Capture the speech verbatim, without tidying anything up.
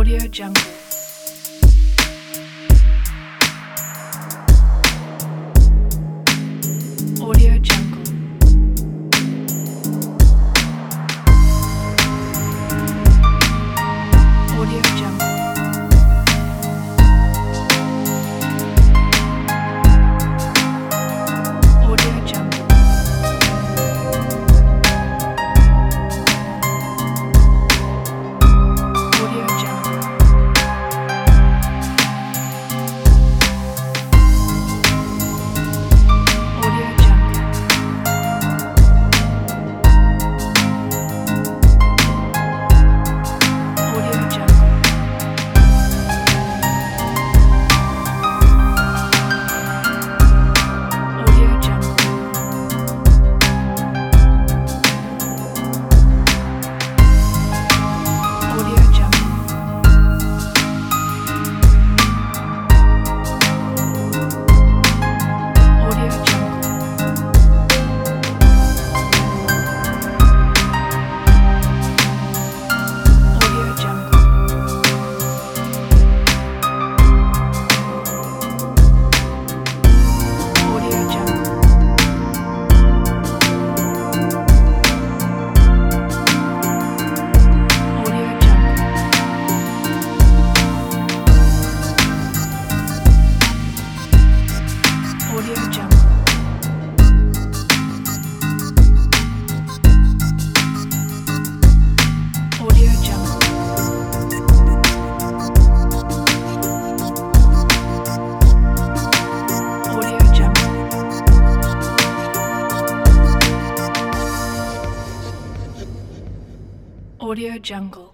Audio Jungle. Audio Jungle. Audio Jungle. Audio Jungle. Audio Jungle. Audio Jungle. Audio Jungle. Audio Jungle. Audio Jungle. Audio Jungle. Audio Jungle. Audio Jungle. Audio Jungle. Audio Jungle. Audio Jungle. Audio Jungle. Audio Jungle.